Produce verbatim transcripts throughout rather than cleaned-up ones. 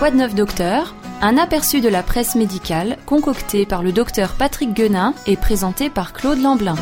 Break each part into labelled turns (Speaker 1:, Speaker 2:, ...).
Speaker 1: Quoi de neuf docteur ? Un aperçu de la presse médicale concocté par le docteur Patrick Guenin et présenté par Claude Lamblin.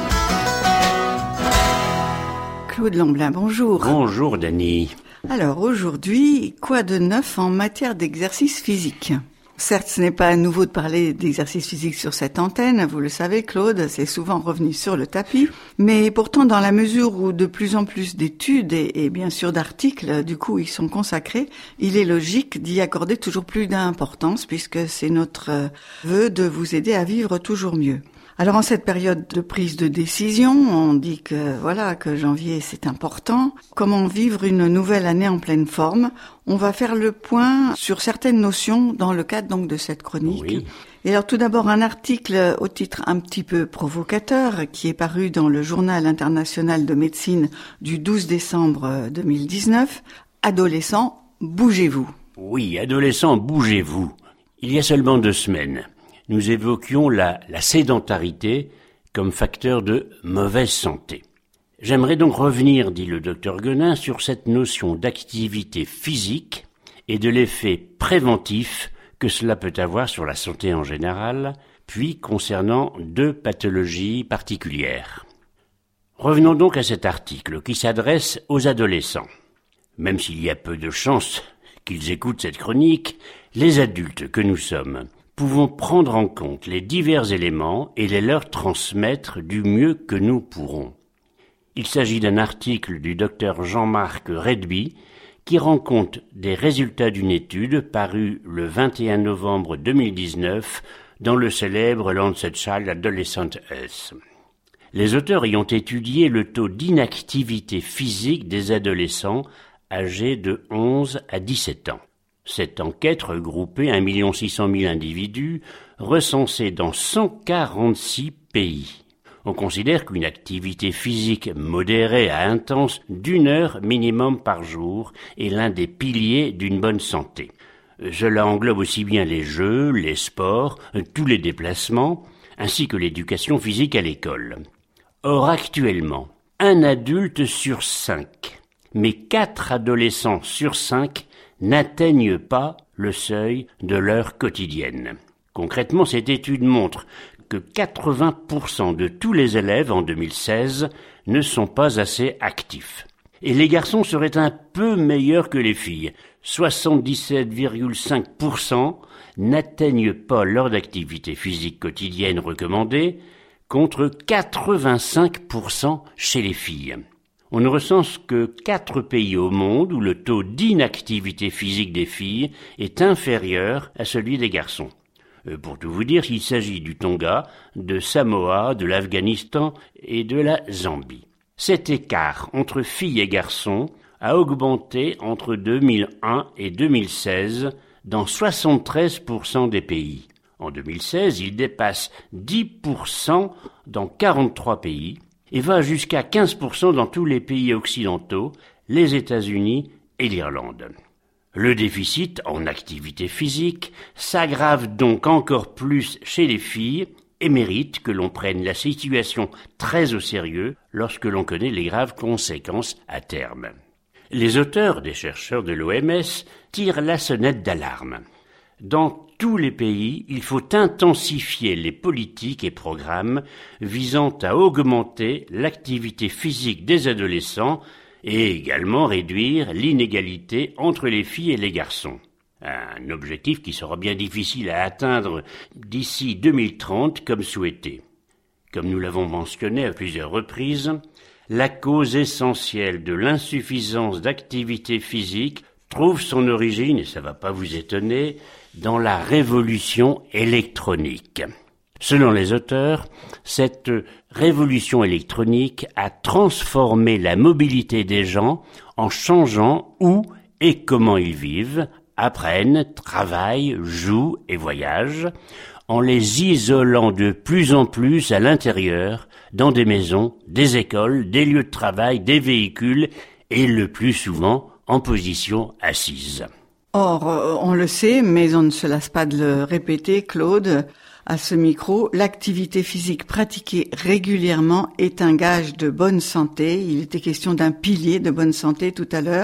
Speaker 2: Claude Lamblin, bonjour.
Speaker 3: Bonjour Dany.
Speaker 2: Alors aujourd'hui, quoi de neuf en matière d'exercice physique ? Certes, ce n'est pas nouveau de parler d'exercice physique sur cette antenne, vous le savez Claude, c'est souvent revenu sur le tapis, mais pourtant dans la mesure où de plus en plus d'études et, et bien sûr d'articles du coup y sont consacrés, il est logique d'y accorder toujours plus d'importance puisque c'est notre vœu de vous aider à vivre toujours mieux. Alors en cette période de prise de décision, on dit que voilà que janvier c'est important. Comment vivre une nouvelle année en pleine forme ? On va faire le point sur certaines notions dans le cadre donc de cette chronique.
Speaker 3: Oui.
Speaker 2: Et alors tout d'abord un article au titre un petit peu provocateur qui est paru dans le Journal international de médecine du douze décembre deux mille dix-neuf. Adolescents, bougez-vous.
Speaker 3: Oui, adolescents, bougez-vous. Il y a seulement deux semaines, nous évoquions la, la sédentarité comme facteur de mauvaise santé. J'aimerais donc revenir, dit le docteur Guenin, sur cette notion d'activité physique et de l'effet préventif que cela peut avoir sur la santé en général, puis concernant deux pathologies particulières. Revenons donc à cet article qui s'adresse aux adolescents. Même s'il y a peu de chances qu'ils écoutent cette chronique, les adultes que nous sommes pouvons prendre en compte les divers éléments et les leur transmettre du mieux que nous pourrons. Il s'agit d'un article du docteur Jean-Marc Redby qui rend compte des résultats d'une étude parue le vingt et un novembre deux mille dix-neuf dans le célèbre Lancet Child Adolescent Health. Les auteurs y ont étudié le taux d'inactivité physique des adolescents âgés de onze à dix-sept ans. Cette enquête regroupait un million six cent mille individus recensés dans cent quarante-six pays. On considère qu'une activité physique modérée à intense d'une heure minimum par jour est l'un des piliers d'une bonne santé. Cela englobe aussi bien les jeux, les sports, tous les déplacements, ainsi que l'éducation physique à l'école. Or actuellement, un adulte sur cinq, mais quatre adolescents sur cinq n'atteignent pas le seuil de l'heure quotidienne. Concrètement, cette étude montre que quatre-vingts pour cent de tous les élèves en deux mille seize ne sont pas assez actifs. Et les garçons seraient un peu meilleurs que les filles. soixante-dix-sept virgule cinq pour cent n'atteignent pas l'heure d'activité physique quotidienne recommandée, contre quatre-vingt-cinq pour cent chez les filles. On ne recense que quatre pays au monde où le taux d'inactivité physique des filles est inférieur à celui des garçons. Euh, pour tout vous dire, il s'agit du Tonga, de Samoa, de l'Afghanistan et de la Zambie. Cet écart entre filles et garçons a augmenté entre deux mille un et deux mille seize dans soixante-treize pour cent des pays. En deux mille seize, il dépasse dix pour cent dans quarante-trois pays, et va jusqu'à quinze pour cent dans tous les pays occidentaux, les États-Unis et l'Irlande. Le déficit en activité physique s'aggrave donc encore plus chez les filles et mérite que l'on prenne la situation très au sérieux lorsque l'on connaît les graves conséquences à terme. Les auteurs, des chercheurs de l'O M S, tirent la sonnette d'alarme. Dans tous les pays, il faut intensifier les politiques et programmes visant à augmenter l'activité physique des adolescents et également réduire l'inégalité entre les filles et les garçons. Un objectif qui sera bien difficile à atteindre d'ici deux mille trente comme souhaité. Comme nous l'avons mentionné à plusieurs reprises, la cause essentielle de l'insuffisance d'activité physique trouve son origine, et ça ne va pas vous étonner, dans la révolution électronique. Selon les auteurs, cette révolution électronique a transformé la mobilité des gens en changeant où et comment ils vivent, apprennent, travaillent, jouent et voyagent, en les isolant de plus en plus à l'intérieur, dans des maisons, des écoles, des lieux de travail, des véhicules et le plus souvent en position assise.
Speaker 2: Or, on le sait, mais on ne se lasse pas de le répéter, Claude, à ce micro, l'activité physique pratiquée régulièrement est un gage de bonne santé. Il était question d'un pilier de bonne santé tout à l'heure.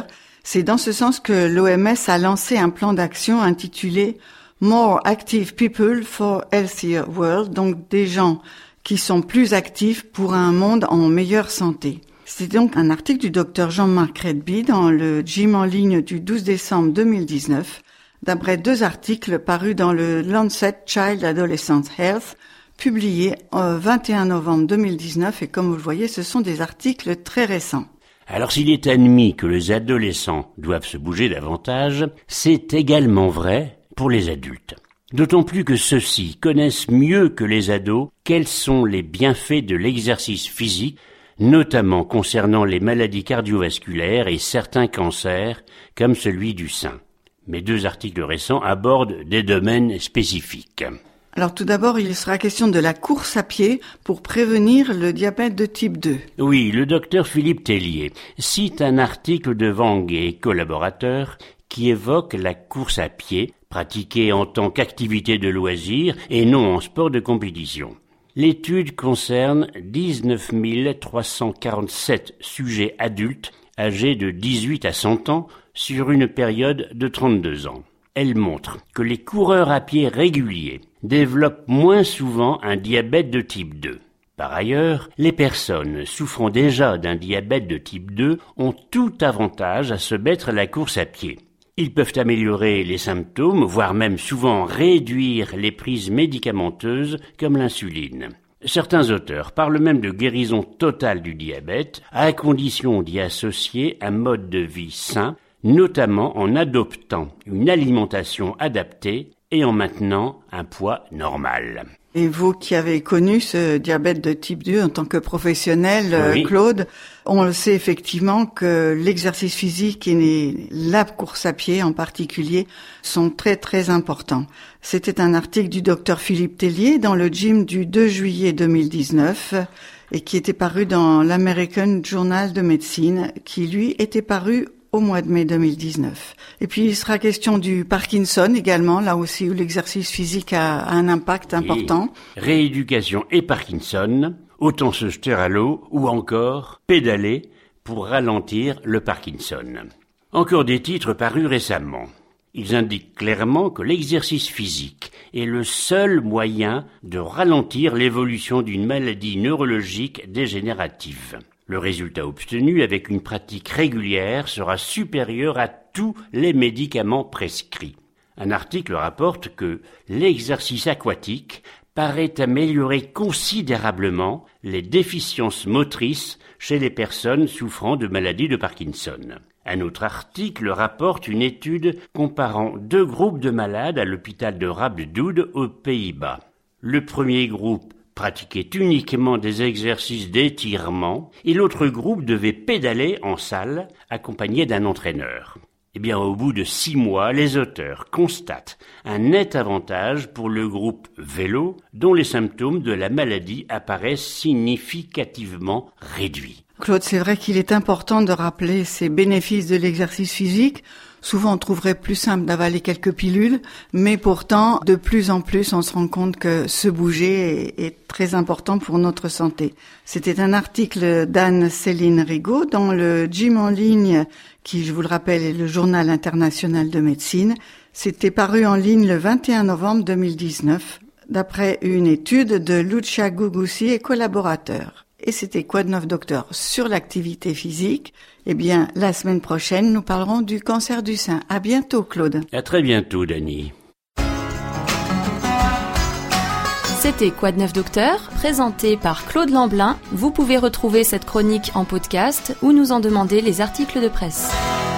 Speaker 2: C'est dans ce sens que l'O M S a lancé un plan d'action intitulé More Active People for Healthier World, donc des gens qui sont plus actifs pour un monde en meilleure santé. C'est donc un article du docteur Jean-Marc Redby dans le Gym en ligne du douze décembre deux mille dix-neuf, d'après deux articles parus dans le Lancet Child Adolescent Health, publiés le vingt et un novembre deux mille dix-neuf, et comme vous le voyez, ce sont des articles très récents.
Speaker 3: Alors s'il est admis que les adolescents doivent se bouger davantage, c'est également vrai pour les adultes. D'autant plus que ceux-ci connaissent mieux que les ados quels sont les bienfaits de l'exercice physique, notamment concernant les maladies cardiovasculaires et certains cancers, comme celui du sein. Mes deux articles récents abordent des domaines spécifiques.
Speaker 2: Alors tout d'abord, il sera question de la course à pied pour prévenir le diabète de type deux.
Speaker 3: Oui, le docteur Philippe Tellier cite un article de Wang et collaborateurs qui évoque la course à pied, pratiquée en tant qu'activité de loisir et non en sport de compétition. L'étude concerne dix-neuf mille trois cent quarante-sept sujets adultes âgés de dix-huit à cent ans sur une période de trente-deux ans. Elle montre que les coureurs à pied réguliers développent moins souvent un diabète de type deux. Par ailleurs, les personnes souffrant déjà d'un diabète de type deux ont tout avantage à se mettre à la course à pied. Ils peuvent améliorer les symptômes, voire même souvent réduire les prises médicamenteuses comme l'insuline. Certains auteurs parlent même de guérison totale du diabète, à condition d'y associer un mode de vie sain, notamment en adoptant une alimentation adaptée et en maintenant un poids normal.
Speaker 2: Et vous qui avez connu ce diabète de type deux en tant que professionnel, oui. Claude, on le sait effectivement que l'exercice physique et la course à pied en particulier sont très très importants. C'était un article du docteur Philippe Tellier dans le Gym du deux juillet deux mille dix-neuf et qui était paru dans l'American Journal de Medicine, qui lui était paru au mois de mai deux mille dix-neuf. Et puis il sera question du Parkinson également, là aussi où l'exercice physique a un impact important.
Speaker 3: Et rééducation et Parkinson, autant se jeter à l'eau ou encore pédaler pour ralentir le Parkinson. Encore des titres parus récemment. Ils indiquent clairement que l'exercice physique est le seul moyen de ralentir l'évolution d'une maladie neurologique dégénérative. Le résultat obtenu avec une pratique régulière sera supérieur à tous les médicaments prescrits. Un article rapporte que l'exercice aquatique paraît améliorer considérablement les déficiences motrices chez les personnes souffrant de maladie de Parkinson. Un autre article rapporte une étude comparant deux groupes de malades à l'hôpital de Rabdoud aux Pays-Bas. Le premier groupe pratiquait uniquement des exercices d'étirement et l'autre groupe devait pédaler en salle accompagné d'un entraîneur. Eh bien, au bout de six mois, les auteurs constatent un net avantage pour le groupe vélo dont les symptômes de la maladie apparaissent significativement réduits.
Speaker 2: Claude, c'est vrai qu'il est important de rappeler ces bénéfices de l'exercice physique. Souvent, on trouverait plus simple d'avaler quelques pilules, mais pourtant, de plus en plus, on se rend compte que se bouger est, est très important pour notre santé. C'était un article d'Anne-Céline Rigaud dans le Gym en ligne, qui, je vous le rappelle, est le Journal international de médecine. C'était paru en ligne le vingt et un novembre deux mille dix-neuf, d'après une étude de Lucia Gugusi et collaborateurs. Et c'était Quoi de neuf docteur sur l'activité physique? Eh bien, la semaine prochaine, nous parlerons du cancer du sein. À bientôt, Claude.
Speaker 3: À très bientôt, Dany.
Speaker 1: C'était Quoi de neuf docteur, présenté par Claude Lamblin. Vous pouvez retrouver cette chronique en podcast ou nous en demander les articles de presse.